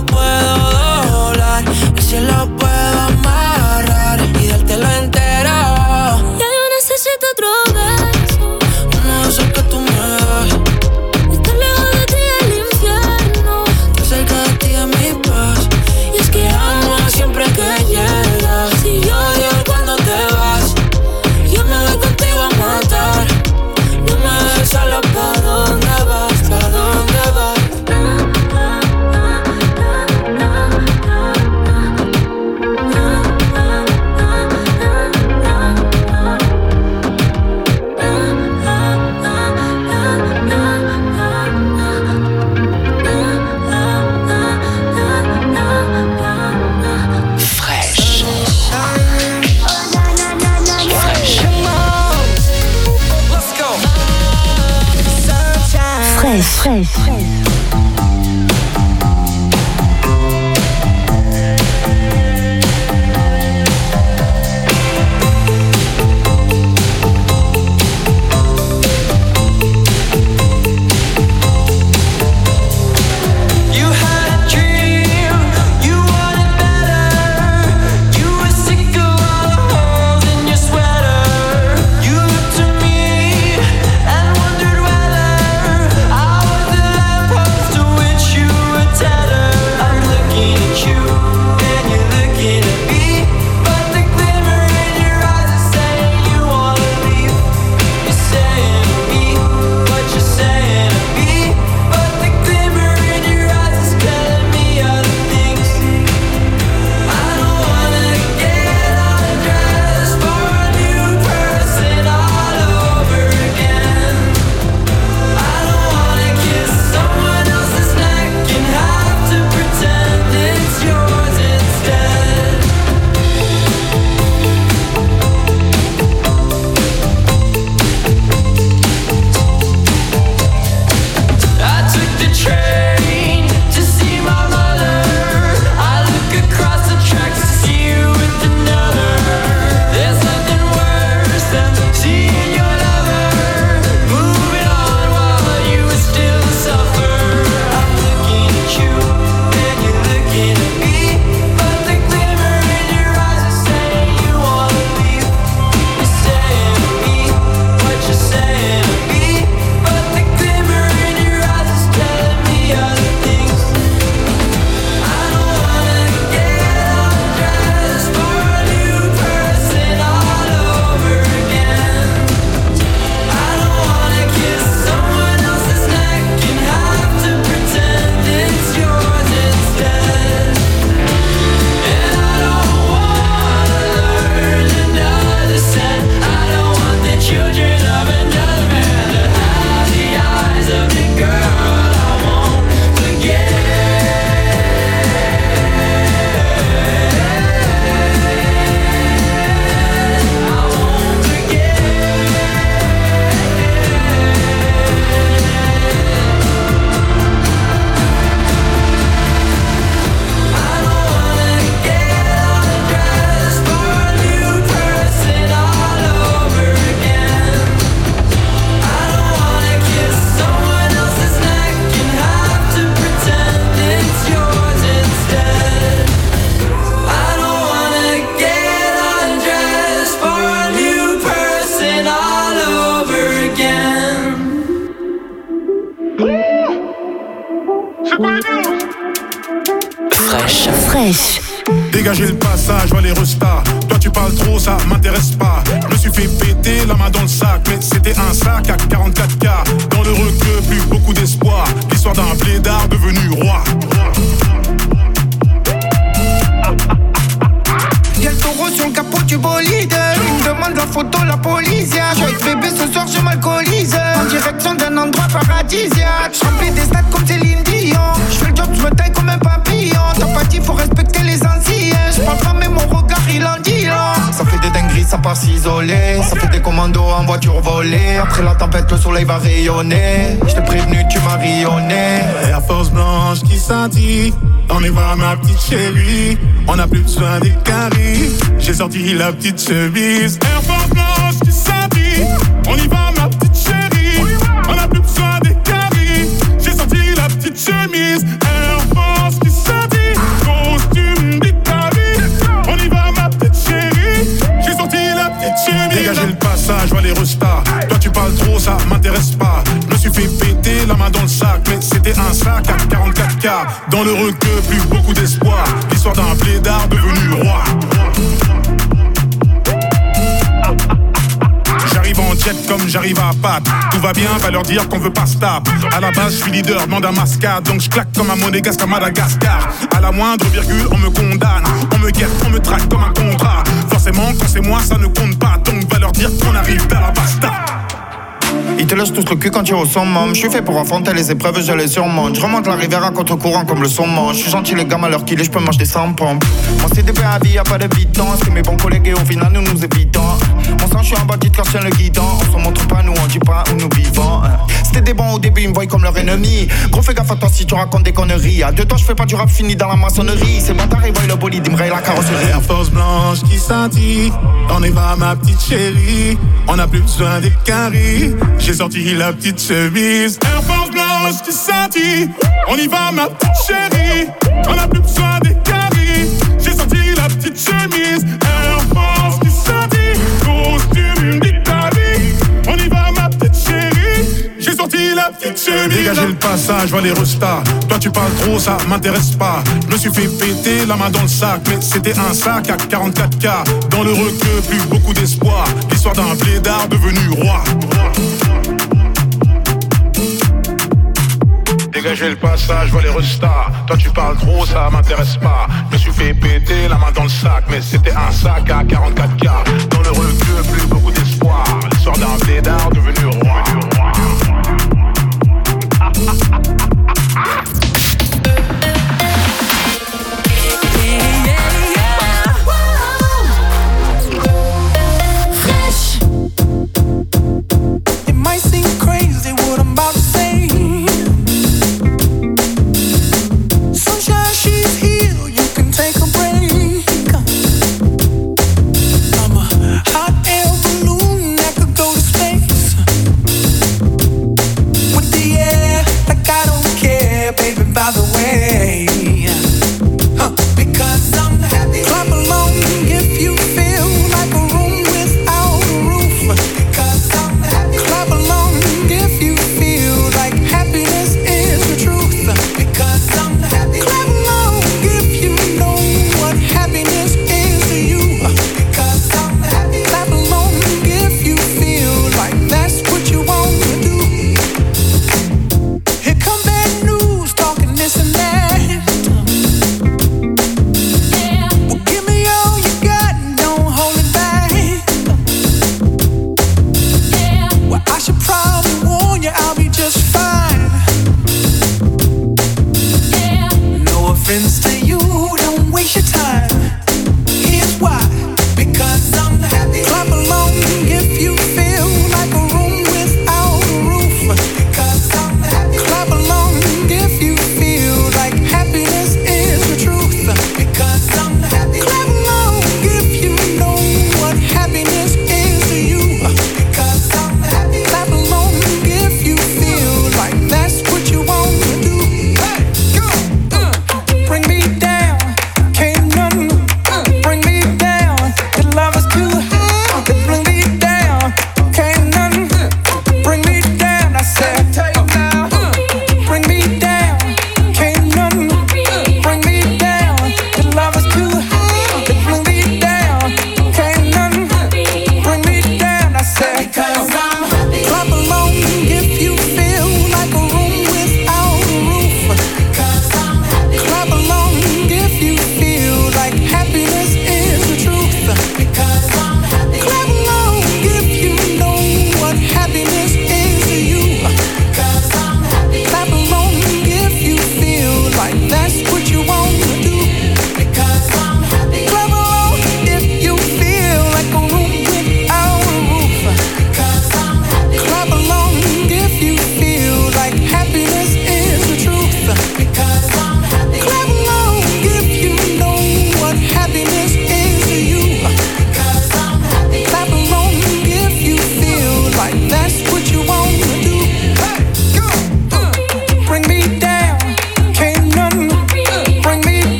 lo puedo doblar y si lo puedo amarrar y dártelo entero. Ya yo necesito otro beso, uno de esos que tú me das. estar lejos de ti del infierno, Estar cerca de ti es mi paz. y es que amo Siempre que llegas, si yo odio cuando te vas. Yo me voy contigo a matar. No me dejes solo, ¿pa' dónde vas? ¿Pa' dónde vas? Fresh. Fresh. Dégagez le passage, va les restas. Toi tu parles trop, ça m'intéresse pas. Je me suis fait péter la main dans le sac, mais c'était un sac à 44K. Dans le recul, plus beaucoup d'espoir. L'histoire d'un blédard devenu roi. Y'a le taureau sur le capot du bolide. Il me demande la photo, la police. Je avec bébé ce soir, je m'alcoolise. En direction d'un endroit paradisiaque. Je remplis des stats comme Céline Dion. Je fais le job, je me taille comme un papillon. T'as pas dit, faut respecter les anciens. Je parle pas, mais mon regard, il en dit long. Ça fait des dingueries, ça part s'isoler. Ça fait des commandos en voiture volée. Après la tempête, le soleil va rayonner. Je t'ai prévenu, tu m'as rayonné. Air Force blanche qui scintille. On y va ma petite chérie. On a plus besoin des caries. J'ai sorti la petite chemise. Air Force blanche qui scintille. On y va ma petite chérie. On a plus besoin des caries. J'ai sorti la petite chemise. Air Force qui scintille. star. Dans le requeu, plus beaucoup d'espoir. L'histoire d'un blédard devenu roi. J'arrive en jet comme j'arrive à Pâques. Tout va bien, va leur dire qu'on veut pas stop. À la base, je suis leader, demande à mascade. Donc je claque comme un monégasque à Madagascar. À la moindre virgule, on me condamne. On me guette, on me traque comme un contrat. Forcément, quand c'est moi, ça ne compte pas. Donc va leur dire qu'on arrive à la basta. Ils te lâchent tous le cul quand tu es au summum. Je suis fait pour affronter les épreuves, je les surmonte. Je remonte la rivière à contre-courant comme le saumon. Je suis gentil les gamins à l'heure qu'il est, je peux manger sans pompe. Mon CDP à vie, y'a pas de bidon. C'est mes bons collègues et au final nous nous évitons. Mon sang, je suis un bandit quand je tiens le guidon. On se montre pas, nous on dit pas où nous vivons. C'était des bons au début, ils me voient comme leur ennemi. Gros fais gaffe à toi si tu racontes des conneries. À deux temps, je fais pas du rap fini dans la maçonnerie. C'est bon, t'arrives, voient le bolide, ils me rayent la carrosserie. Air Force blanche qui scintille. On y va ma petite chérie. On a plus besoin des caries. J'ai sorti la petite chemise. Air Force blanche qui scintille. On y va ma petite chérie. On a plus besoin des caries. J'ai sorti la petite chemise. Air Force qui scintille. Costume d'Italie. On y va ma petite chérie. J'ai sorti la petite chemise. Dégagez le passage, va les restas. Toi tu parles trop, ça m'intéresse pas. Je me suis fait péter la main dans le sac. Mais c'était un sac à 44K. Dans le requeu, plus beaucoup d'espoir. L'histoire d'un blédard devenu roi. Dégagez le passage, vois les restas. Toi tu parles trop, ça m'intéresse pas. Je me suis fait péter la main dans le sac. Mais c'était un sac à 44K. Dans le requeu, plus beaucoup d'espoir. L'histoire d'un blédard devenu roi. It might seem crazy what I'm about to say. Sunshine, she's here, you can take a break. I'm a hot air balloon that could go to space. With the air, like I don't care, baby, by the way. Because I'm happy. Clap along if you feel like a room without a roof. Because I'm happy. Clap along if you feel like happiness is the truth. Because I'm happy. Clap along if you know what happiness is to you. Because I'm happy. Clap along if you feel like that's what you want to do. Here come bad news talking this and that.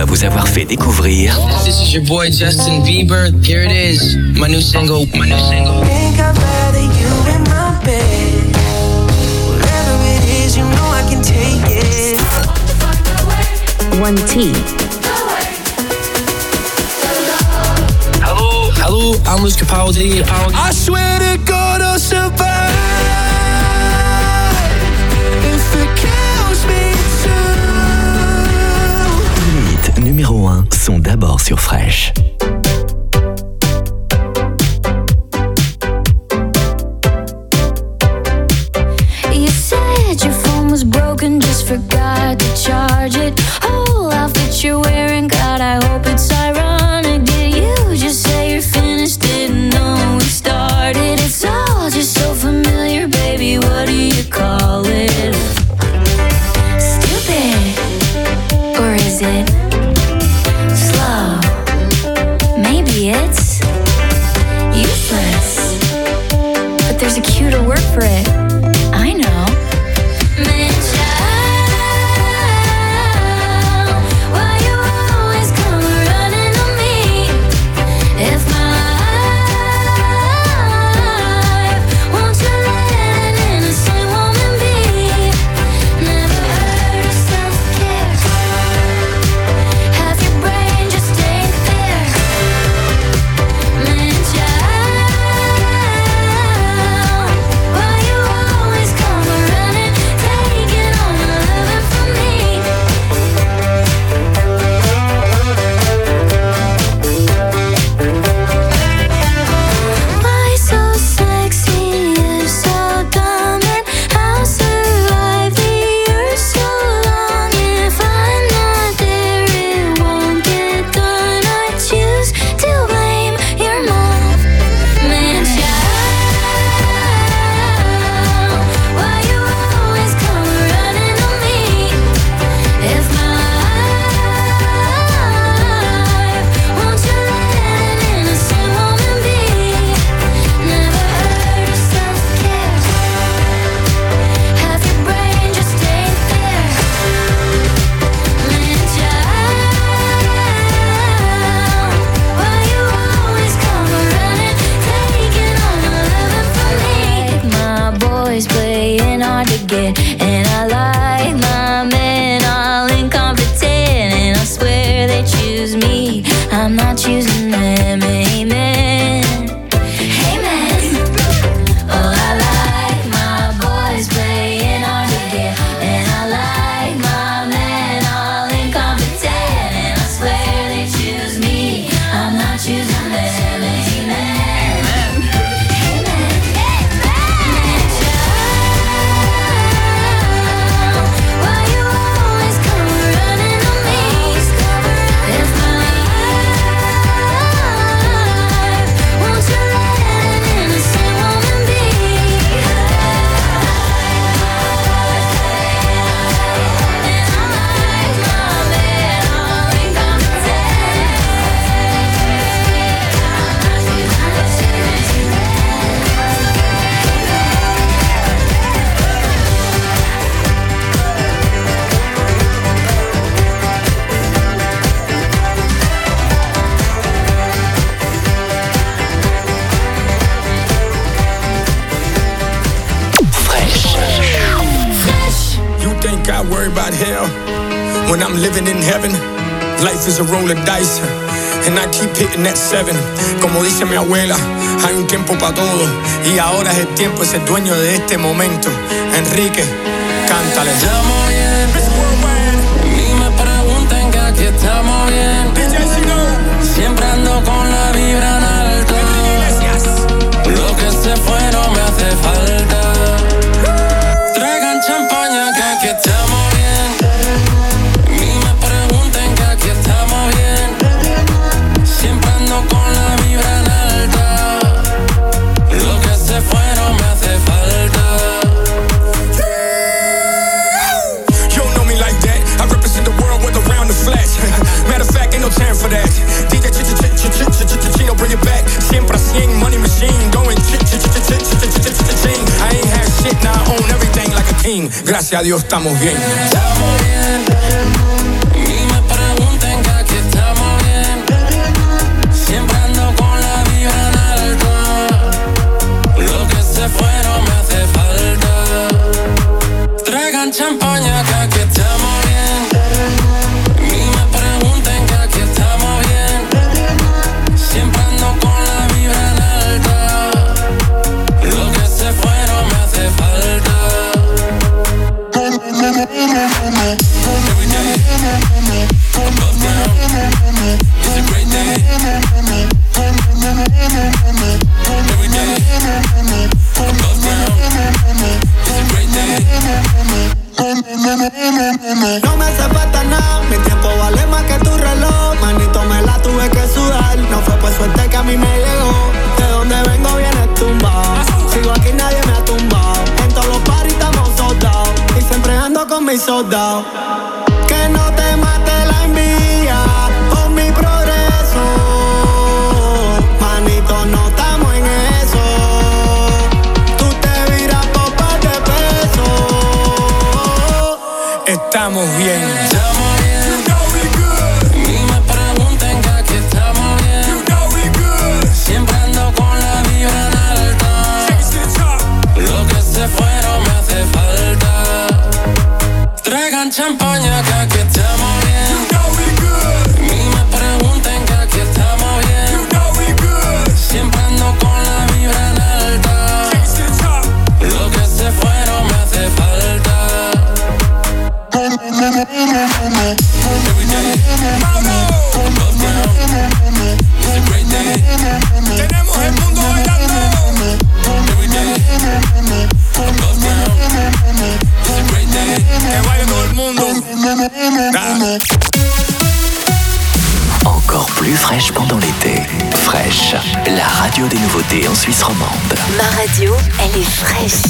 à vous avoir fait découvrir. This is your boy Justin Bieber. Here it is, my new single. Think I'd rather you in my bed. Whatever it is, you know I can take it. 1T. Hello, I'm Luis Capaldi. I swear to God I'll survive if it kills me too. Les hits numéro 1 sont d'abord sur Fresh. You said your phone was broken, just forgot to charge it. Whole outfit you're wearing, God, I hope it's ironic. Did you just say you're finished? Didn't know we started. It's all just so familiar, baby. What do you call it? Stupid, or is it slow? Maybe it's useless, but there's a cuter word for it. I know. Man, child, why you always come running to me? If my life, won't you let an innocent woman be? Never heard of self-care. Half your brain just ain't there. Man, child, why you always come running, taking all my loving from me? Why so sexy, you're so dumb, and I'll survive the year so long. If I'm not there, it won't get done. I choose to blame your mom. Man, child, why you always come running to me? If my life, won't you let an innocent woman be? Never heard of self-care. Half your brain just ain't there. Man, child, why you always come running, taking all my loving from me? My boys playing hard to get, and I like my men all incompetent, and I swear they choose me, I'm not choosing them. Amen. Amen. Oh, I like my boys playing hard to get, and I like my men all incompetent, and I swear they choose me, I'm not choosing them. Amen. Man, child, why you always come running to me? If my life, won't you let an innocent woman be? And I like my men all incompetent. You think I worry about hell when I'm living in heaven? Life is a roll of dice, and I keep hitting that 7. Como dice mi abuela, hay un tiempo para todo, y ahora es el tiempo, es el dueño de este momento. Enrique, cántale. Estamos bien, ni me pregunten que aquí estamos bien. Siempre ando con la vibra en alto. Lo que se fue no me hace falta. Traigan champaña que aquí estamos bien. Ni me pregunten que aquí estamos bien. Siempre ando con la vibra en alta. Lo que se fue no me hace falta. You don't know me like that. I represent the world with around the flash. Matter of fact, ain't no time for that. DJ Chino, bring it back. Siempre así, money machine, going ching. I ain't had shit, now I own everything like a king. Gracias a Dios estamos bien. Estamos bien. Ni me pregunten que Traigan champaña que aquí estamos bien. Ni me pregunten que aquí estamos bien. Siempre ando con la vibra en alta. Lo que se fue no me hace falta. Every day, above ground, it's a great day. Every day, above ground, it's a great day. No me hace falta nada, mi tiempo vale más que tu reloj. Manito, me la tuve que sudar. No fue por suerte que a mí me llegó. De donde vengo viene tumbado. Sigo aquí, nadie me ha tumbado. En todos los parties estamos soldados. Y siempre ando con mis soldados. Que no te mate la envidia por mi progreso. Manito, no estamos en eso. Tú te viras por par de pesos. Estamos bien. Estamos bien. You know we good. Ni me pregunten que aquí estamos bien. You know we good. Siempre ando con la vibra en alta. Chase the top. Lo que se fue no me hace falta. Traigan champaña que aquí estamos bien. You know we good. Ni me pregunten que aquí estamos bien. You know we good. Siempre ando con la vibra en alta. Chase the top. Lo que se fue no me hace falta. Every day, above ground, it's a great day. Tenemos el mundo bailando. Every day, above ground, it's a great day. Que baile todo el mundo. Encore plus fraîche pendant l'été. Fraîche, la radio des nouveautés en Suisse romande. Ma radio, elle est fraîche.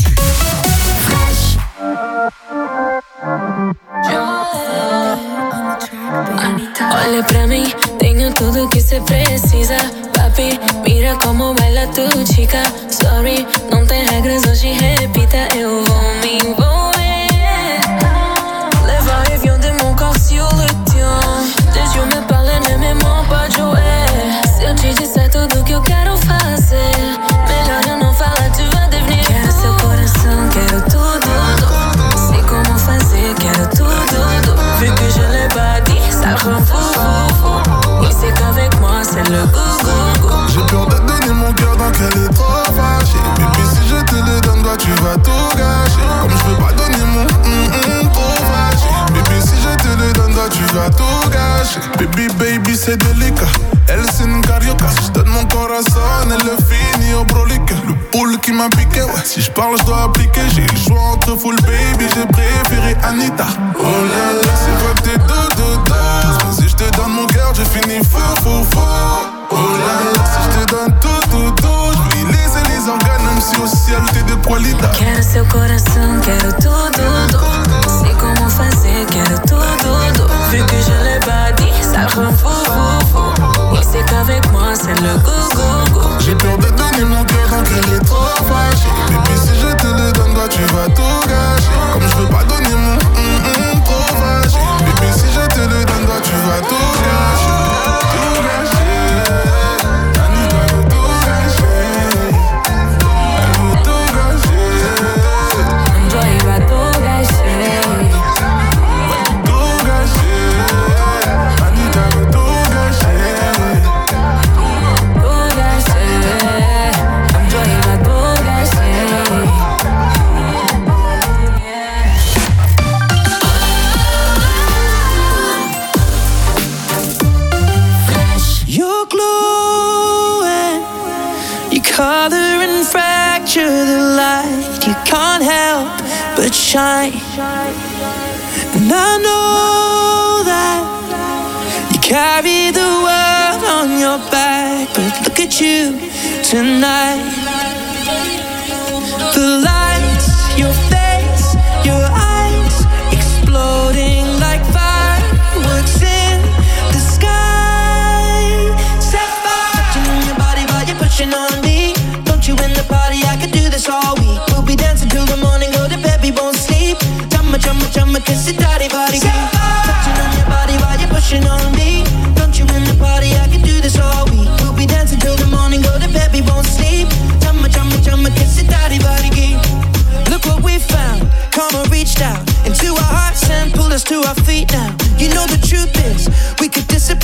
Olha pra mim, tenho tudo que cê precisa. Papi, mira como baila tu chica. Sorry, não tem regras, hoje repita. Eu vou me envolver. Leva un avion de mon corps sur le tien. Tes yeux me parlent, ne me mens pas de jouer. Se eu te disser tudo que eu quero fazer, melhor eu não falar, tu vai devenir. Quero seu coração, quero tudo. Sei como fazer, quero tudo. Vu que je l'ai pas dit, ça rend fou. Il sait qu'avec moi c'est le goût. J'ai peur de donner mon cœur donc elle est trop fâchée. Baby si je te le donne toi tu vas tout gâcher. Comme je peux pas donner mon trop fâché. Baby si je te le donne toi tu vas tout gâcher. Baby c'est délicat. Elle c'est une carioca. Si je donne mon corazon elle le finit au brolique. Le poule qui m'a piqué ouais. Si je parle je dois appliquer. J'ai le choix entre full baby. J'ai préféré Anita. Oh là là c'est vrai que t'es dodo. Mais si je te donne mon cœur je finis fou. Oh là là, si je te donne tout, je vais laisser les organes, même si au ciel t'es de qualité. Quero seu coração, quero tudo. Sei como fazer, quero tudo. Vu que je l'ai pas dit, ça rend fou. Il sait qu'avec moi c'est le goût. J'ai peur de donner mon cœur donc elle est trop fâchée. Baby si je te le donne toi tu vas tout gâcher. Comme je veux pas donner mon trop fâché. Baby si je te le donne toi tu vas tout gâcher. Tout gâcher. Color and fracture the light. You can't help but shine. And I know that you carry the world on your back. But look at you tonight. The lights, your face, your eyes exploding like fireworks in the sky. Set fire, touching on your body while you're pushing on me. You in the party, I could do this all week. We'll be dancing till the morning, go to bed, we won't sleep. Chumma, kiss it, daddy, body. Touching on your body while you're pushing on me. Don't you in the party, I could do this all week. We'll be dancing till the morning, go to bed, we won't sleep. Chumma, kiss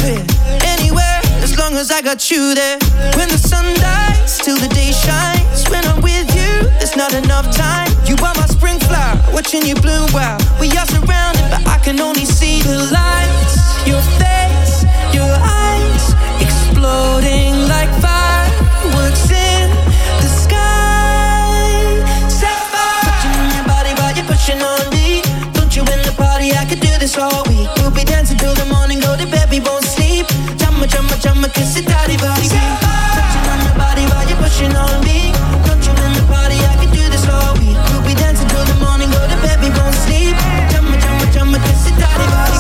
We're anywhere as long as I got you there. When the sun dies till the day shines. When I'm with you, there's not enough time. You are my spring flower, watching you bloom wild. We are surrounded, but I can only see the lights. Your face, your eyes, exploding like fireworks in the sky. Sapphire, touching on your body while you're pushing on me. Don't you in the party? I could do this all week. We'll be dancing till the morning, go to bed, we won't sleep. Jumma, jumma, jumma, kiss it, daddy, body. Touching on your body while you're pushing on me. Don't you in the party? I could do this all week. We'll be dancing till the morning, go to bed, we won't sleep. Jumma, jumma, jumma, kiss it, daddy, body.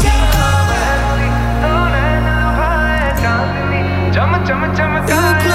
Jumma, jumma, jumma, daddy.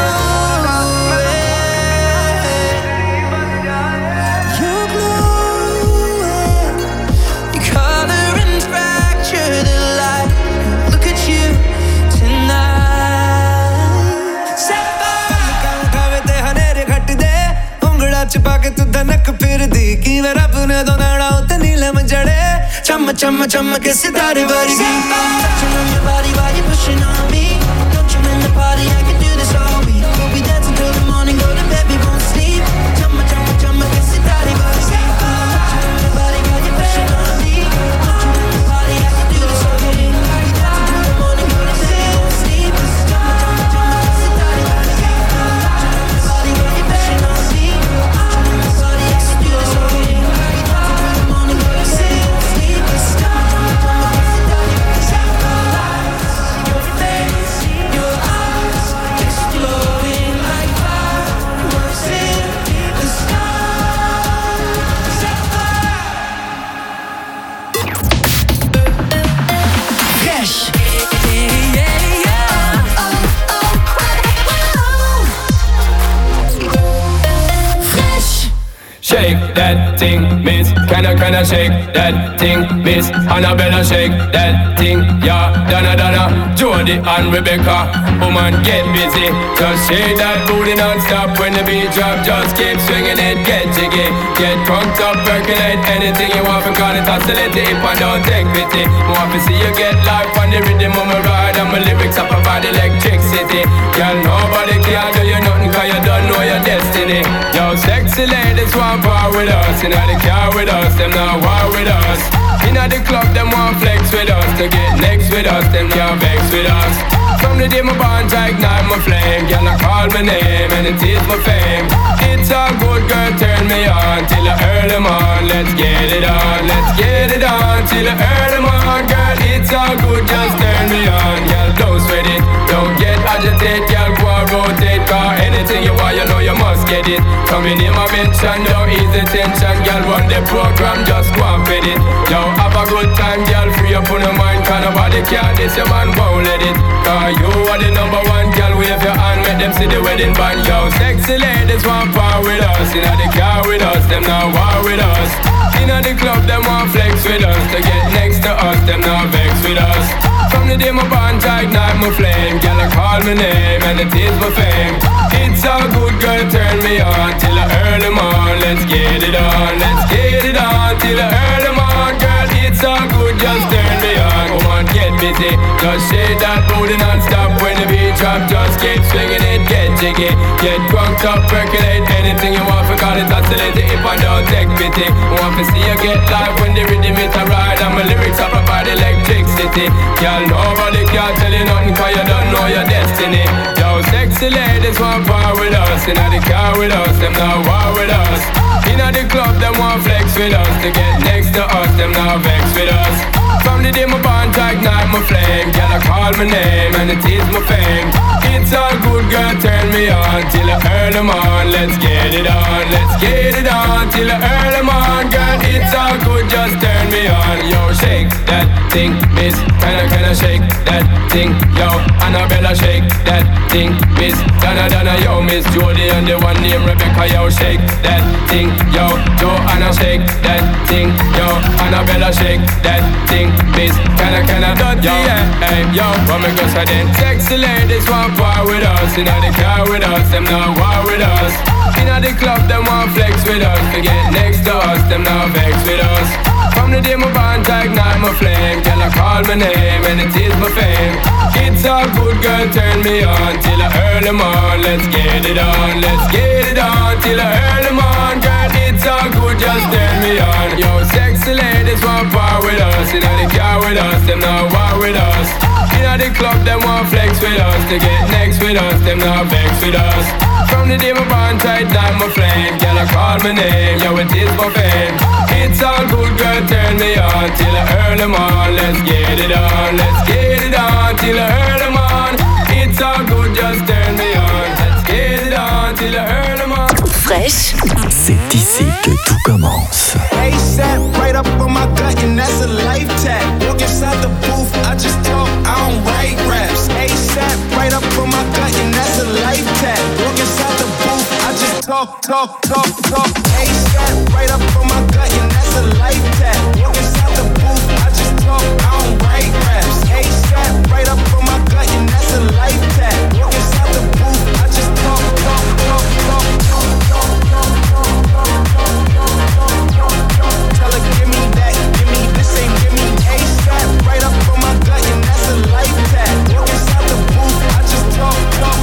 छुपा के तू धनक फिर दी कि मैं रब ने दोनाड़ा उते नीलम जड़े चम चम चम के सितारे वर्गी Touching on your body while you're pushing on me. Don't you in the party? I can do this all week. We'll be dancing till the morning, go to bed, we won't sleep. Chumma, chumma, chumma, que sitaree body. Touching on your body while you're pushing on me. Don't you in the party? I can do this all week. We'll be dancing till the morning, go to bed, we won't sleep. Chumma, chumma, chumma, que sitaree body. Touching on your body while you're pushing on me. Don't you in the party? I can do this all week. We'll be dancing till the morning, go to bed, we won't sleep. Chumma, chumma, chumma, que sitaree body. Your face, your eyes, exploding like fireworks in the sky. Fresh Shake that thing, miss. Can I shake that thing, miss? Annabella, shake that thing, yeah. Donna, Jody and Rebecca. Woman, get busy. Just shake that booty non-stop. When the beat drop, just keep swinging it. Get jiggy, get crunked up, percolate. Anything you want, because it's oscillating. If I don't take pity, want to see you get life on the rhythm of my ride. And my lyrics up about electricity. Girl, nobody can do you nothing, cause you don't know your destiny. Yo, sexy ladies want part with us. Inna the car with us, them not war with us. Inna the club, them want flex with us. To get next with us, them can't vex with us. From the day my bond, I ignite my flame. Girl, I call my name and it is my fame. It's all good, girl, turn me on till I earn them on. Let's get it on, let's get it on till I earn them on. Girl, it's all good, just turn me on. Girl, don't sweat it, don't get agitated. Girl, go and rotate, cause anything you want, you know you must get it. Coming in my mention, don't ease the tension. Girl, run the program, just go and fit it. Yo, have a good time, girl, free up on your mind. Cause nobody can, this your man won't let it. Cause you are the number one, girl, wave your hand, make them see the wedding band. Yo, sexy ladies want part with us. Inna the car with us, them not war with us. Inna the club, them want flex with us. To get next to us, them not vex with us. From the day my bond, I ignite my flame. Girl, I call my name and it is my fame. It's all good, girl, turn me on till I earn them on. Let's get it on, let's get it on till I earn them on. Girl, it's all good, just turn me on. Come on, get busy, just shake that booty non-stop. When the beat drop, just keep swinging it, get jiggy. Get crunked up, percolate. Anything you want, forgot it, oscillating. If I don't take pity, want to see you get live when the rhythm is a ride. And my lyrics up about electricity. Girl, nobody can tell you nothing, cause you don't know your destiny. Yo, sexy ladies want part with us. Inna the car with us, them not war with us. Inna the club, them want flex with us. To get next to us, them not vex with us. From the day my bond, I ignite my flame. Girl, I call my name and it is my fame. It's all good, girl, turn me on till I earn them on. Let's get it on, let's get it on till I earn them on. Girl, it's all good, just turn me on. Yo, shake that thing, miss. Can I shake that thing? Yo, Annabella, shake that thing, miss. Donna, yo, Miss Jody and the one named Rebecca. Yo, shake that thing, yo. Joanna, shake that thing, yo. Annabella, shake that thing, miss. Can I dirty, yo, yeah, hey, yo. What me go say then? Sexy ladies want part with us. Inna the car with us, them not war with us. Inna the club, them want flex with us. To get next to us, them not vex with us. From the day my bond to ignite my flame, girl I call my name and it is my fame. It's all good, girl, turn me on till I early morn. Let's get it on, let's get it on till I early morn. Girl, it's all good, just turn me on. Yo, sexy ladies want part with us. You know they car with us, them not war with us. You know the club, them want flex with us. To get next with us, them not vex with us. From the day my bond tight down my flame, girl I call my name, yo it is my fame. It's all good, girl, turn me on till I early morn. Let's get it on, let's get it on till I early morn. It's all good, just turn me on. Let's get it on till I early morn. Fresh, c'est ici que tout commence. ASAP, right up on my gut, and that's a life tag. Walk inside the booth, I just talk, I don't write raps. ASAP, right up on my gut, and that's a life tag. Walk inside the booth, I just talk. ASAP, right up on my gut, and that's a life tag. Walk inside the booth, I just talk, I don't write raps. ASAP, right up on my gut, and that's a life tag. Walk inside the booth, I just talk. Tell her, give me that, give me this, ain't give me ASAP, right up on my gut, and that's a life tag. Walk inside the booth, I just talk.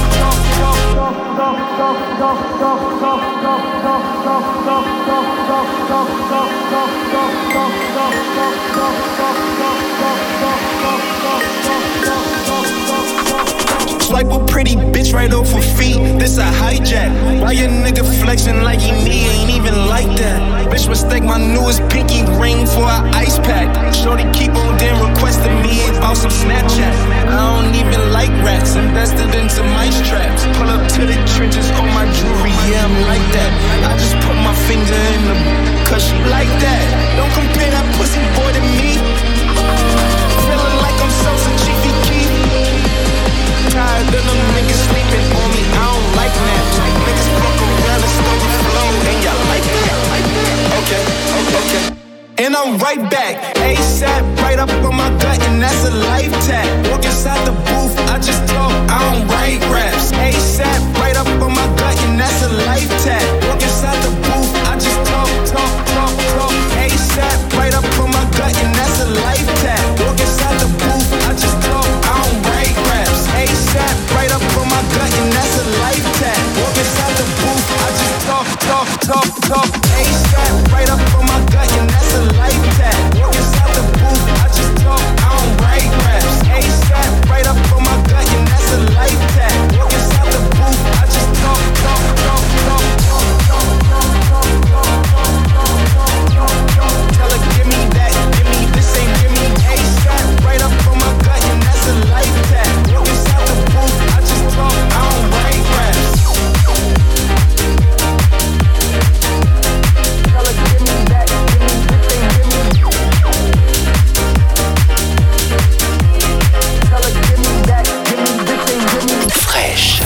Swipe a pretty bitch right off her feet. This a hijack. Why your nigga flexing like he me? Ain't even like that. Bitch mistake my newest pinky ring for an ice pack. Shorty keep on damn requesting me about some Snapchat. I don't even like rats. Invested in some mice traps. Pull up to the trenches on my jewelry. Yeah, I'm like that. I just put my finger in the cause she like that. Don't compare that pussy boy to me. Feeling like I'm Sosa Chiefy Keef. Tired of them niggas sleeping on me, I don't like naps. Niggas fuck around and stole the flow, and y'all like that. Okay. And I'm right back, ASAP, right up on my gut, and that's a life tag. Walk inside the booth, I just talk, I don't write raps. ASAP, right up on my gut, and that's a life tag. Walk inside the booth, I just talk. ASAP, right up on my gut, and that's a life tag. Walk inside the booth, I just talk, I don't write raps. ASAP, right up on my gut, and that's a life tag. Walk inside the booth, I just talk. ASAP, right up on my gut, and that's a life tag. Walk inside the booth, I just talk, I don't write raps. ASAP, right up on my gut, and that's a life tag. Walk inside the booth, I just talk. Tell her, give me that, give me this, ain't give me ASAP, right up on my gut, and that's a life tag. Walk inside the booth, I just talk, I don't write raps. Tell her, give me that, give me this, ain't give me. Tell her, give me that, give me this, ain't give me. Fresh.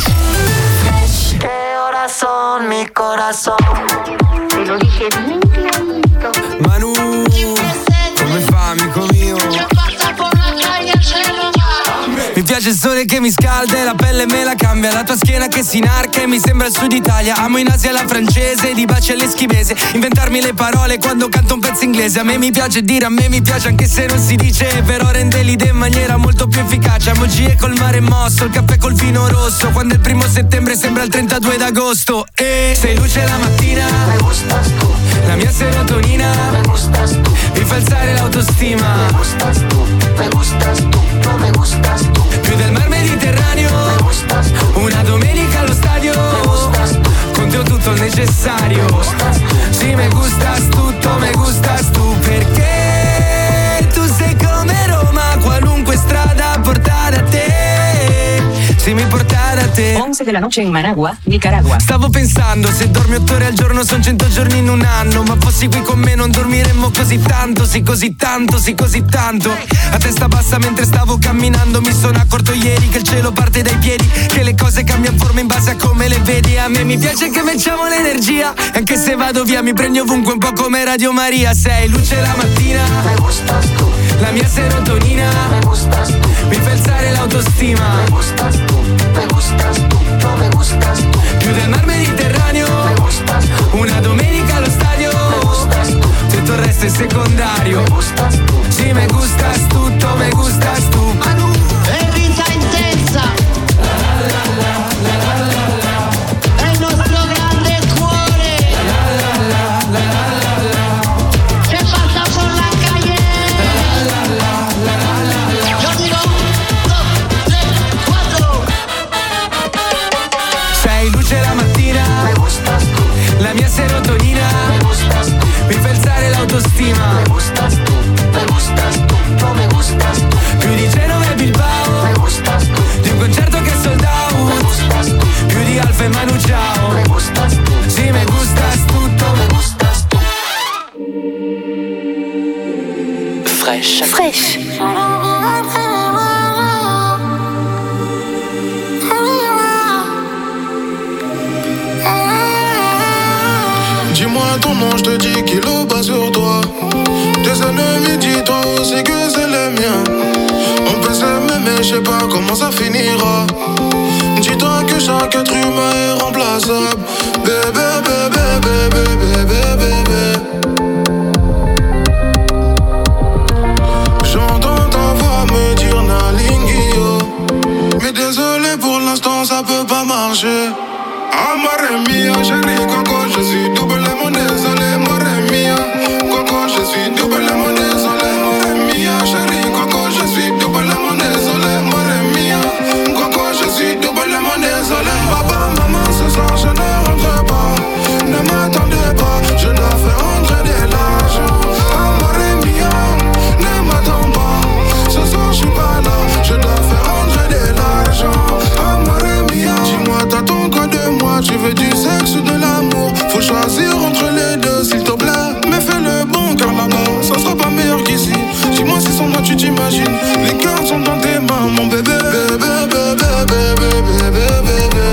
¿Qué horas son, mi corazón? Te lo dije bien clarito. Manu, come fa, amico mio? Che passa por la calle se lo va. Mi piace il sole che mi scalda e la pelle me la cambia. La tua schiena che si inarca e mi sembra il sud Italia. Amo in Asia la francese, di baci all'eschimese. Inventarmi le parole quando canto un pezzo inglese. A me mi piace dire, a me mi piace anche se non si dice. Però rende l'idea in maniera molto più efficace. Emoji col mare mosso, il caffè col vino rosso. Quando il 1 settembre sembra il 32 d'agosto. E sei luce la mattina, Me gustas tú, la mia serotonina me gustas tú, mi fa alzare l'autostima. me gustas tú, me gustas tú, no me gustas tú. Più del mar Mediterraneo, Me gustas tú, una domenica allo stadio. Con te ho tutto il necessario. Sì, me gustas tutto, me gustas tu. Perché tu sei come Roma, qualunque strada porta da te. Sì, mi porta da te. 11 de la noche en Managua, Nicaragua. Stavo pensando, se dormi 8 ore al giorno son 100 giorni in un anno. Ma fossi qui con me non dormiremmo così tanto. Sì, così tanto, sì, così tanto. A testa bassa mentre stavo camminando mi sono accorto ieri che il cielo parte dai piedi, che le cose cambiano forma in base a come le vedi. A me mi piace che facciamo l'energia, anche se vado via mi prendi ovunque un po' come Radio Maria. Sei luce la mattina, me gustas tú, la mia serotonina me gustas tú, mi fa alzare l'autostima. me gustas tú, me gustas tú, no me gustas tú. Più del mar Mediterraneo, Me gustas tú, una domenica allo stadio. me gustas tú, Tutto il resto questo è secondario. Sì, me gustas tutto, me gustas tu. E vita intensa. È il nostro grande cuore. Che passa por la calle. Yo digo 1, 2, 3, 4. Sei luce la mattina, Me gustas tú, la mia serotonina, me gustas tú, mi fa alzare l'autostima. me gustas tú, me gustas tú, no me gustas tú, Più di Genova e Bilbao, me gustas tú, di un concerto che è sold me out, gustas tú, più di Alfa e Manu Ciao. me gustas tú, Sì, me gustas tutto. me gustas tú. Fresh. Fresh. Dis-moi ton nom, je te dis qu'il est bas sur toi. Tes ennemis, dis-toi aussi que c'est les miens. On peut s'aimer mais je sais pas comment ça finira. Dis-toi que chaque être humain est remplaçable. Bébé, bébé, bébé, bébé, bébé. J'entends ta voix me dire Nalingio. Mais désolé pour l'instant ça peut pas marcher. Amore mia, chérie Coco, je suis doublement désolé, amore mia. Coco, je suis doublement désolé, amore mia, chérie Coco, je suis doublement désolé, amore mia. Coco, je suis doublement désolé. Papa, maman, ce soir je ne rentre pas. Ne m'attendez pas, je dois faire rentrer de l'argent. Amore mia, ne m'attends pas. Ce soir je suis pas là, je dois faire rentrer de l'argent. Amore mia, dis-moi t'as ton code de moi, tu veux du sexe ou de l'amour? Faut choisir entre les deux s'il te plaît. Mais fais le bon car là-bas ça sera pas meilleur qu'ici. Dis-moi si sans moi tu t'imagines. Les cœurs sont dans tes mains mon bébé. Bébé, bébé, bébé, bébé, bébé.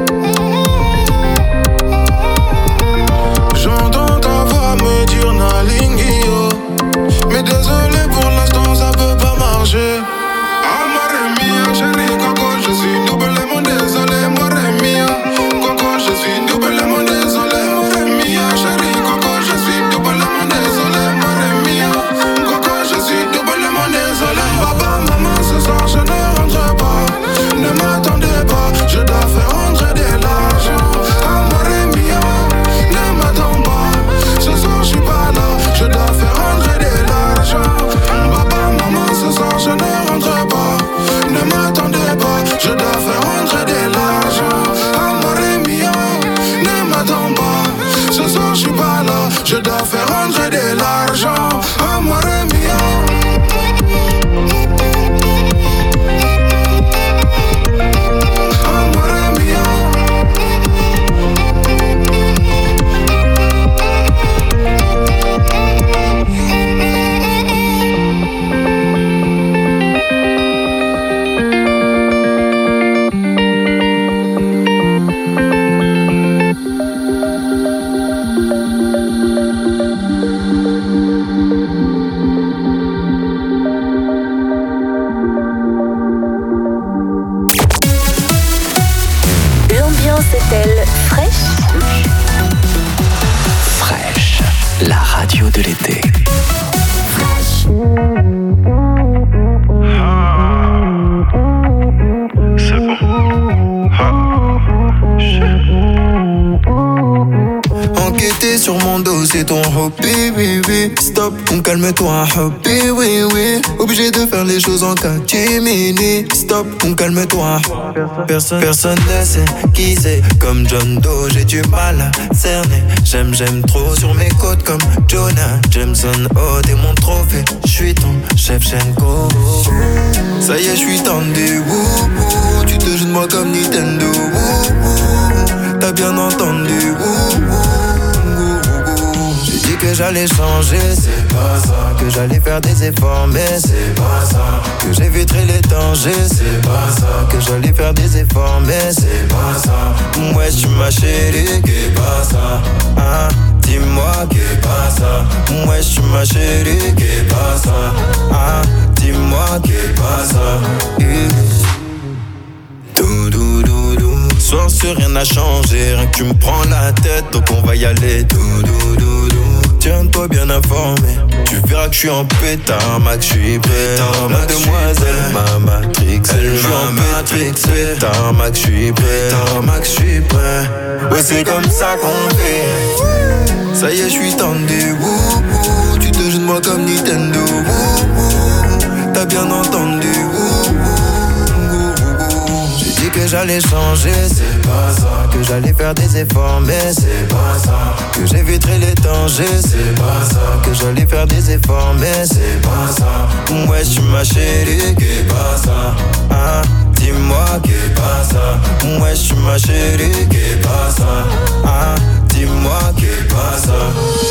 J'entends ta voix me dire Nalingio. Mais désolé pour l'instant ça peut pas marcher. Amore mia, chérie Coco, je suis doublement désolé, amore mia. Coco, je suis doublement désolé, amore mia, chérie Coco, je suis doublement désolé, amore mia. Coco, je suis doublement désolé. Papa, maman, ce soir je ne rentre pas. Ne m'attendez pas, je dois faire rentrer de l'argent. Amore mia, ne m'attends pas. Ce soir je suis pas là, je dois faire rentrer de l'argent. Papa, maman, ce soir je ne rentre pas. Ne m'attendez pas, je dois faire rentrer de l'argent. Amore mia, ne m'attends pas. Ce soir je suis pas là, je dois faire rentrer de l'argent. Amore mia. Amore mia. L'ambiance est-elle fraîche? Fresh, la radio de l'été. C'est bon. Enquêter sur mon dos, c'est ton hobby, oui, oui. Stop, calme-toi, hobby, oui, oui. Obligé de faire les choses en catimini. Stop, calme-toi. Personne ne sait qui c'est. Comme John Doe, j'ai du mal à cerner. J'aime trop sur mes côtes comme Jonah Jameson. Oh, t'es mon trophée, j'suis ton Shevchenko. Ça y est, j'suis tendu, wouh, wouh. Tu te joues de moi comme Nintendo, wouh, wouh. T'as bien entendu, wouh, wouh. J'ai dit que j'allais changer, c'est pas ça. Que j'allais faire des efforts, mais c'est pas ça. Que j'éviterai les dangers, c'est pas ça. Que j'allais faire des efforts, mais c'est pas ça. Ouais, tu ma chérie, qu'est pas ça. Hein? Dis-moi qu'est pas ça. Ouais, tu ma chérie, qu'est pas ça. Hein? Dis-moi qu'est pas ça. Dou dou dou dou. Soir sur rien n'a changé, rien que tu me prends la tête, donc on va y aller. Dou dou dou dou. tiens-toi bien informé. Tu verras que je suis en pétard, Max, je suis prêt. Mademoiselle m'a matrixé, je suis en matrixé. Pétard, Max, je suis prêt. Max, je suis prêt. Ouais, c'est comme ça qu'on fait. Ça y est, je suis tendu. Tu te joues de moi comme Nintendo. T'as bien entendu. J'ai dit que j'allais changer, c'est pas ça. Que j'allais faire des efforts, mais c'est pas ça. Que j'éviterai les dangers, c'est pas ça. Que j'allais faire des efforts, mais c'est pas ça. Ouais, je suis ma chérie, qu'est pas ça. Hein? Dis-moi qu'est pas ça. Ouais, je suis ma chérie, qu'est pas ça. Hein? Dis-moi qu'est pas ça.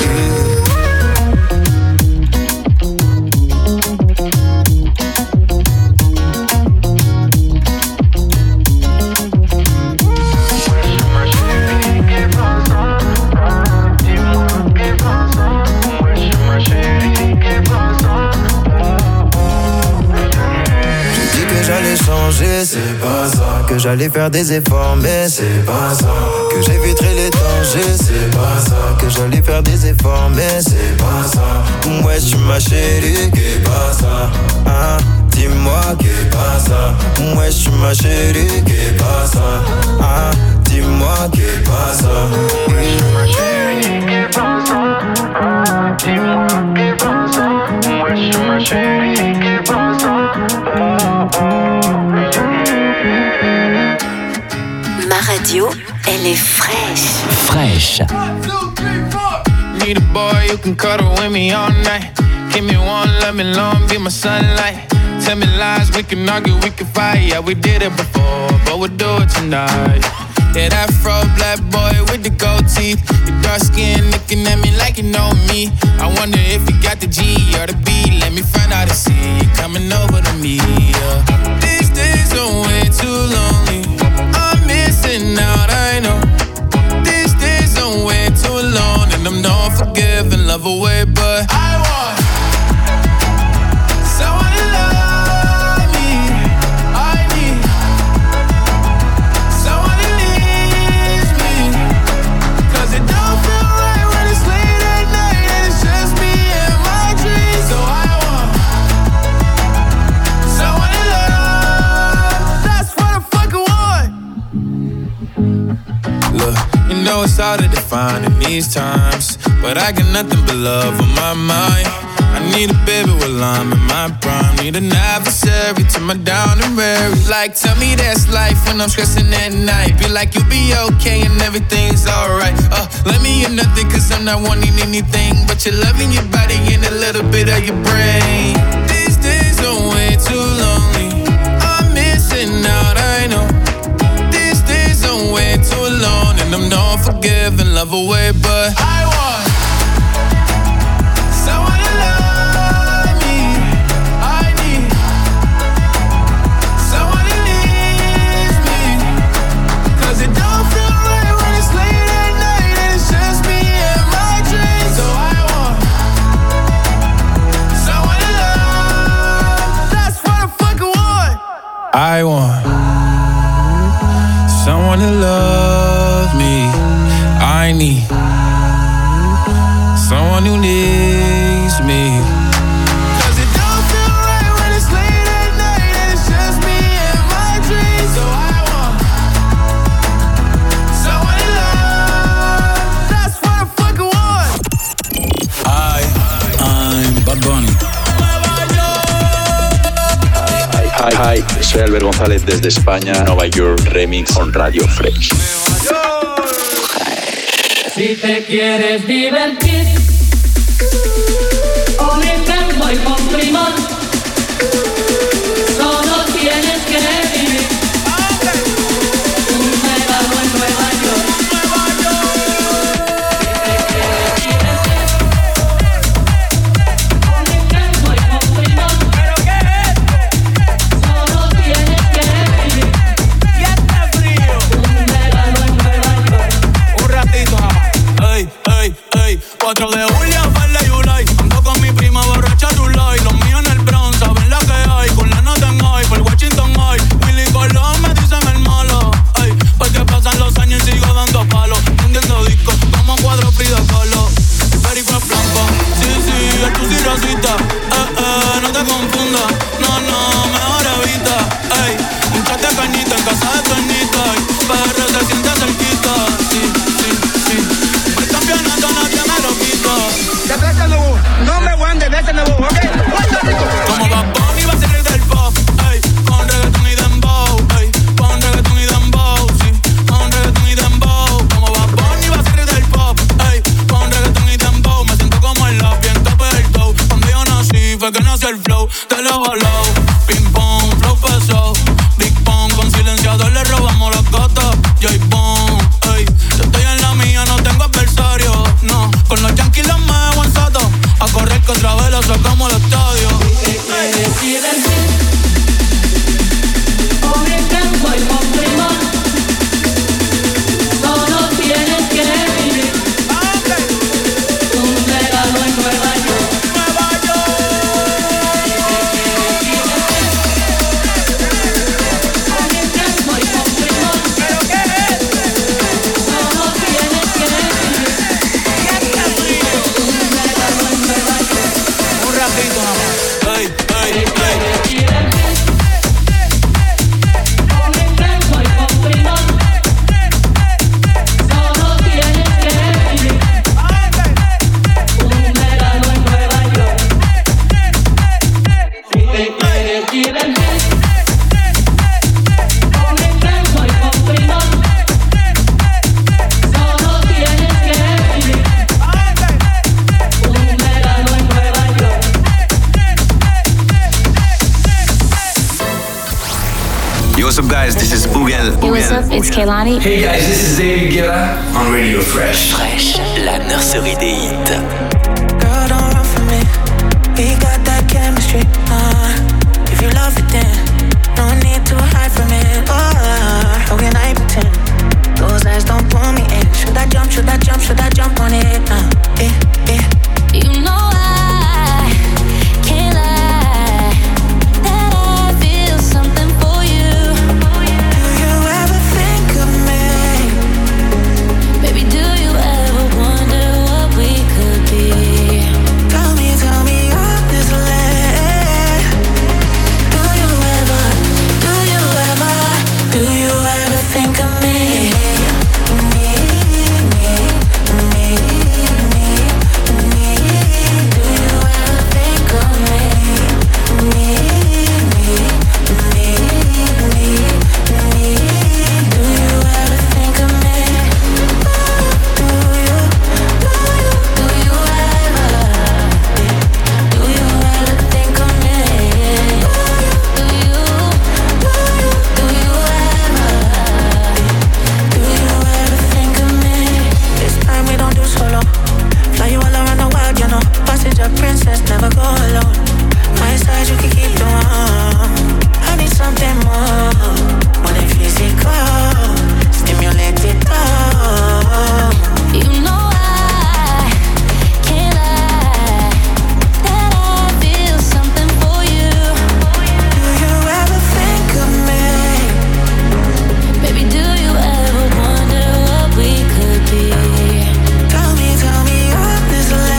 C'est pas ça. Que j'allais faire des efforts, mais c'est pas ça. Que j'éviterai les dangers, c'est pas ça. Que j'allais faire des efforts, mais c'est pas ça. Ouais, je suis ma chérie, qu'est pas ça. Hein? Dis-moi qu'est pas ça. Ouais, je suis ma chérie, qu'est pas ça. Hein? Dis-moi qu'est pas ça. Ouais, je suis ma chérie, qu'est pas ça. Dis-moi qu'est pas ça. Ouais, je suis ma chérie, qu'est pas ça. Ma radio, elle est fraîche. Fraîche. Need a boy who can cuddle with me all night. Give me one, let me long, be my sunlight. Tell me lies, we can argue, we can fight. Yeah, we did it before, but we'll do it tonight. Yeah, that fro black boy with the gold teeth. Your dark skin looking at me like you know me. I wonder if you got the G or the B. Let me find out and see you coming over to me. Yeah. These days are way too lonely. I'm missing out, I know. These days are way too long, and I'm not forgiving, love away, but I want someone to love me. I need someone who needs me. 'Cause it don't feel right when it's late at night and it's just me and my dreams. So I want someone to love. That's what I fucking want. Look, you know it's hard to define in these times, but I got nothing but love on my mind. I need a baby while I'm in my prime. Need an adversary to my down and weary. Like, tell me that's life when I'm stressing at night. Be like, you'll be okay and everything's alright. Let me in nothing 'cause I'm not wanting anything but your love and your body and a little bit of your brain. These days are way too lonely. I'm missing out, I know. These days are way too long, and I'm not forgiving, love away, but I want someone to love me. I need someone who needs me. 'Cause it don't feel right when it's late at night and it's just me and my dreams. So I want someone to love. That's what I fucking want. I want someone to love me. I need someone who needs me. 'Cause it don't feel right when it's late at night and it's just me and my dreams. So I want someone to love. That's what I fucking want. I'm Bad Bunny. Hi, soy Albert González desde España, Nueva York, remix on Radio Fresh. Si te quieres divertir, con Inferno y con Primón, solo tienes que vivir un verano en Nueva York. Si te quieres divertir, con Inferno y con Primón, solo tienes que vivir un verano en Nueva York. Un ratito, ey, ey, ey. 4 de julio, Farley y Ulay. Ando con mi prima borracha Rulay. Los míos en el bra. Google. Hey, what's up? It's Kehlani. Hey guys, this is David Guetta on Radio Fresh. Fresh, la nurserie des hits. Girl, don't run from me. We got that chemistry. If you love it, then no need to hide from it. How can I pretend? Those eyes don't pull me in. Should I jump? Should I jump? Should I jump on it? You know I can't lie that I feel something for you. Do you ever think of me? Baby, do you ever wonder what we could be? Tell me honestly. Do you ever think of me? Princess, never go alone. My side you can keep the one. I need something more than physical. Stimulate it all. You know I can't lie that I feel something for you. Do you ever think of me? Baby, do you ever wonder what we could be? Tell me honestly.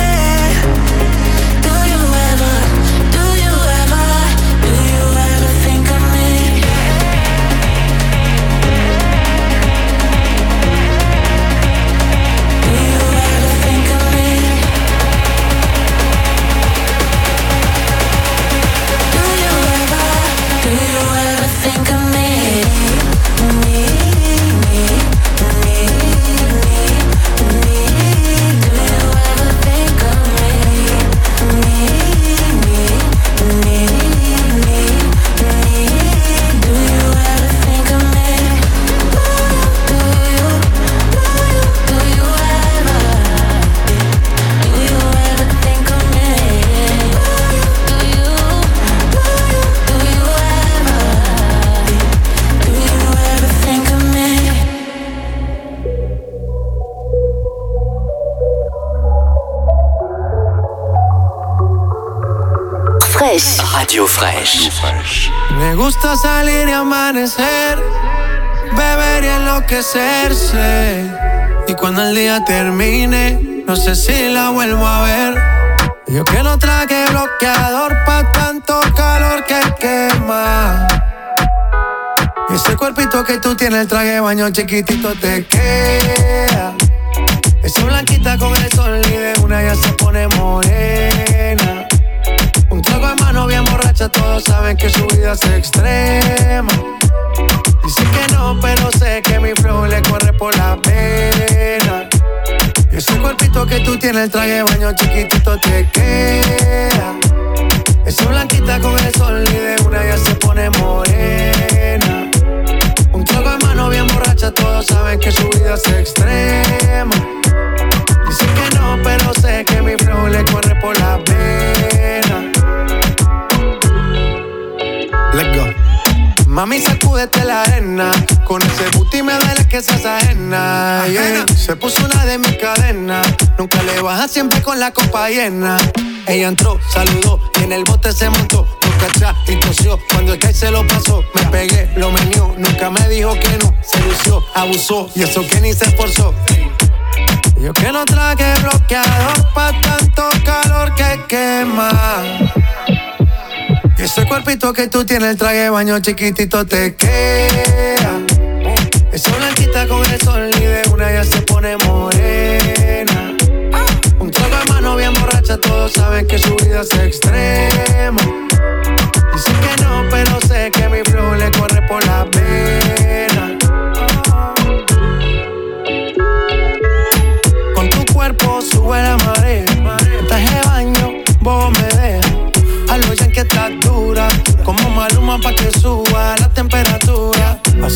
Radio Fresh. Me gusta salir y amanecer, beber y enloquecerse. Y cuando el día termine, no sé si la vuelvo a ver. Yo que no traje bloqueador pa' tanto calor que quema. Y ese cuerpito que tú tienes, el traje de baño chiquitito te queda. Esa blanquita con el sol y de una ya se pone morena. Un trago en mano bien borracha, todos saben que su vida es extrema. Dice que no, pero sé que mi flow le corre por la pena. Y ese cuerpito que tú tienes, el traje de baño chiquitito te queda. Esa blanquita con el sol y de una ya se pone morena. Un trago en mano bien borracha, todos saben que su vida es extrema. Dice que no, pero sé que mi flow le corre por la pena. Let's go. Mami, sacúdete la arena. Con ese booty me duele que seas ajena, yeah. Se puso una de mis cadenas. Nunca le baja, siempre con la copa llena. Ella entró, saludó y en el bote se montó. No cachá y tosió, cuando el que se lo pasó. Me pegué, lo menió, nunca me dijo que no. Se lució, abusó y eso que ni se esforzó. Yo que no traje bloqueador pa' tanto calor que quema. Y ese cuerpito que tú tienes, el traje de baño chiquitito te queda. Esa blanquita con el sol y de una ya se pone morena. Un trago de mano bien borracha, todos saben que su vida es extrema. Dice que no, pero sé que mi flow le corre por la pena. Con tu cuerpo sube la marea. En traje de baño, vos me dejas. A lo ya que estás dura, como Maluma pa' que suba la temperatura.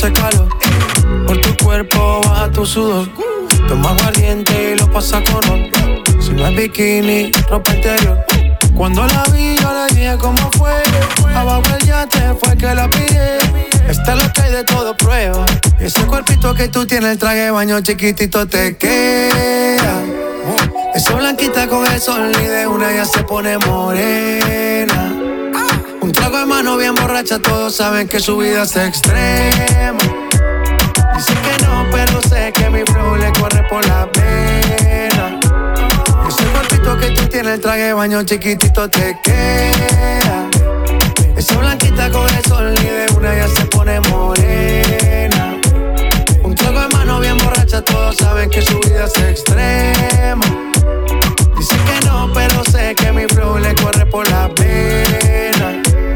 hace calor. Por tu cuerpo baja tu sudor. Toma aguardiente y lo pasa con ron. Si no es bikini, ropa interior. Cuando la vi yo le dije cómo fue. Abajo el yate fue que la pillé. Esta es lo que hay de todo prueba. Ese cuerpito que tú tienes, el traje de baño chiquitito te queda. Esa blanquita con el sol y de una ya se pone morena. Un trago de mano bien borracha, todos saben que su vida es extrema. Dice que no, pero sé que mi flow le corre por la pena. Ese cuerpito que tú tienes, el traje de baño chiquitito te queda. Esa blanquita con el sol y de una ya se pone morena. Un trago de mano bien borracha, todos saben que su vida es extrema. Dice que no, pero sé que mi flow le corre por la pena.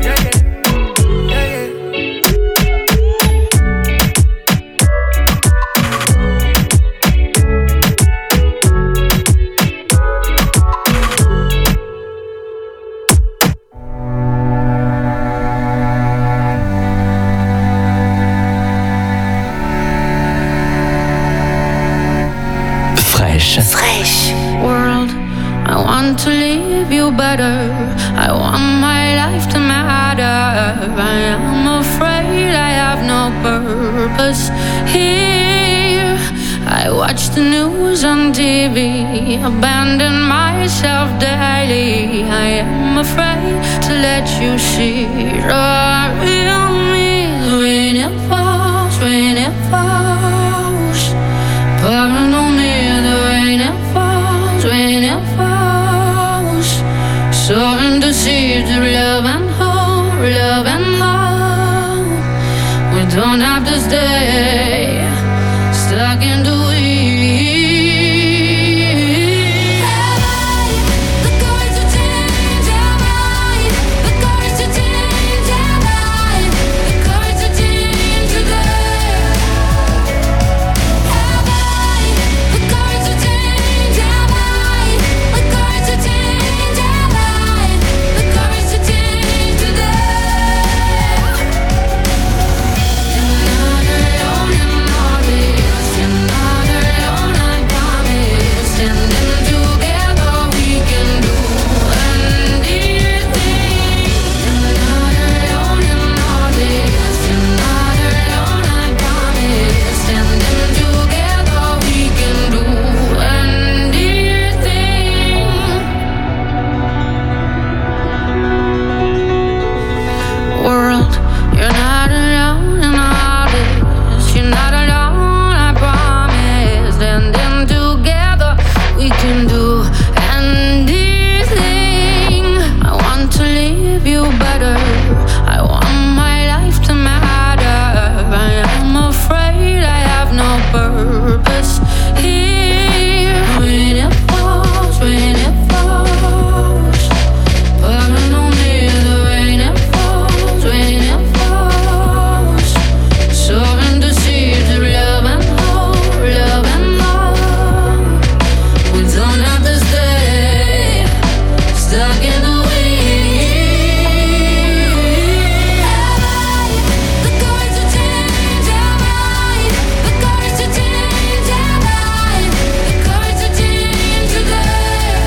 Fresh. World, I want to leave you better. I want my life to matter. I am afraid I have no purpose here. I watch the news on TV, abandon myself daily. I am afraid to let you see the real me. When it falls, when it falls, pouring on me. When it falls, sowing the seeds of love and hope, love and hope. We don't have to stay stuck in the weeds. Have I the courage to change? Have I the courage to change? Have I the courage to change today? Have I the courage to change? Have I the courage to change? Have I the courage to change today? You're not alone in all this. You're not alone, I promise. Standing together we can do anything. You're not alone in all this. You're not alone, I promise. Standing together we can do anything. World, you're not alone in all this. You're not alone, I promise. Standing together, we can do anything. I want to leave you better. I want my life to matter. I am afraid I have no purpose here. When it falls, when it falls, pouring on me the rain. It falls, when it falls, sowing the seeds of love and hope, love and hope. We don't have to stay stuck in the weeds. Have I the courage to change? Have I the courage to change? Have I the courage to change today?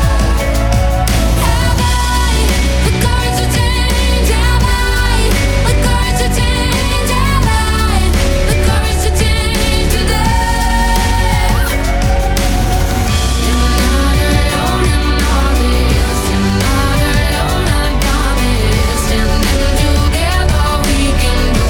Have I the courage to change? Have I the courage to change? Have I the courage to change today? You're not alone in all this. You're not alone, I promise. Standing together we can do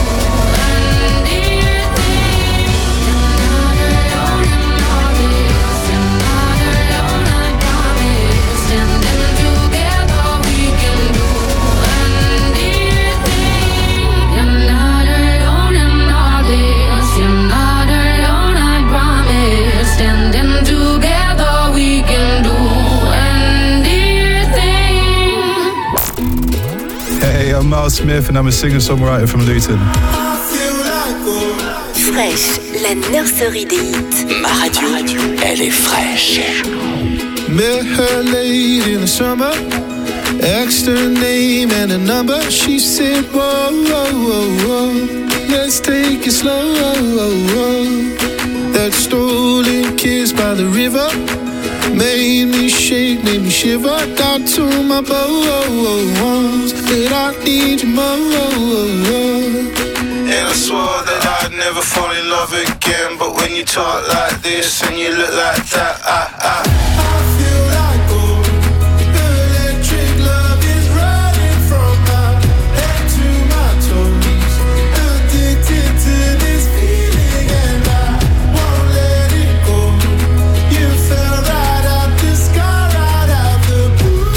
anything. You're not alone in all this. You're not alone, I promise. Standing together we can do anything. You're not alone in all this. You're not alone, I promise. Standing together we can do anything. Hey, I'm Miles Smith and I'm a singer-songwriter from Luton. Fresh, la nurserie des hits. Ma radio, elle est fraîche. Met her late in the summer, asked her name and a number. She said, whoa, whoa, whoa, whoa, yeah, let's take it slow. That stolen kiss by the river made me shake, made me shiver down to my bones. That I need you more. And I swore that I'd never fall in love again. But when you talk like this and you look like that, I feel like gold. Electric love is running from my head to my toes. Addicted to this feeling and I won't let it go. You fell right out the sky, right out the blue.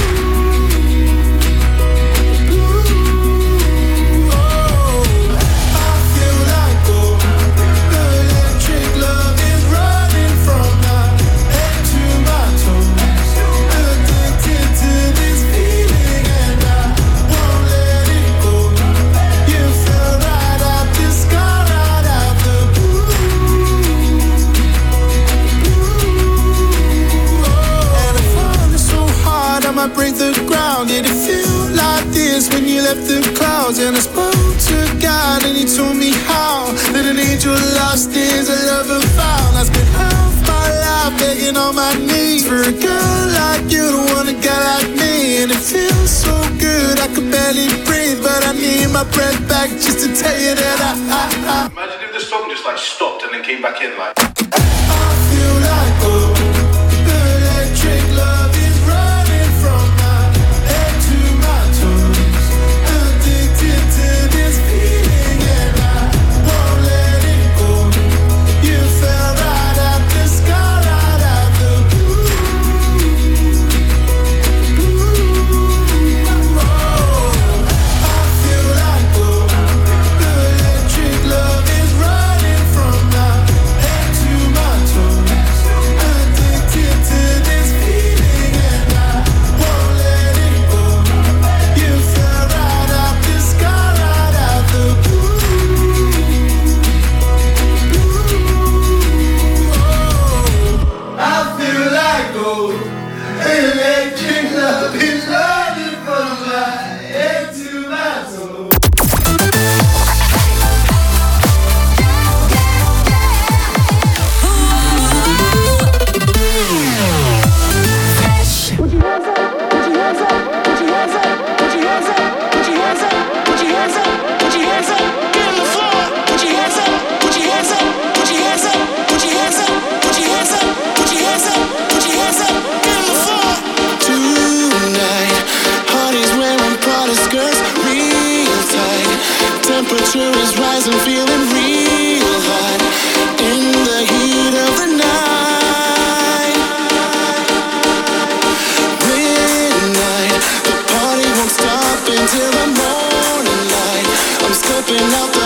I break the ground. Did it feel like this when you left the clouds? And I spoke to God and he told me how that an angel lost is a lover found. I spent half my life begging on my knees for a girl like you to want a guy like me. And it feels so good I could barely breathe, but I need my breath back just to tell you that I Imagine if the song just like stopped and then came back in like I feel like gold. Electric love is running from my head to my toes. Addicted to this feeling and I won't let it go. You fell right out the sky, right out the blue. I feel like gold. Electric love is running from my head to my toes. Addicted to this feeling and I won't let it go. You fell right out the sky, right out the blue. I feel like gold. Electric love is running from my head to my toes. Temperature is rising, feeling real hot in the heat of the night. Midnight, the party won't stop until the morning light. I'm stepping out the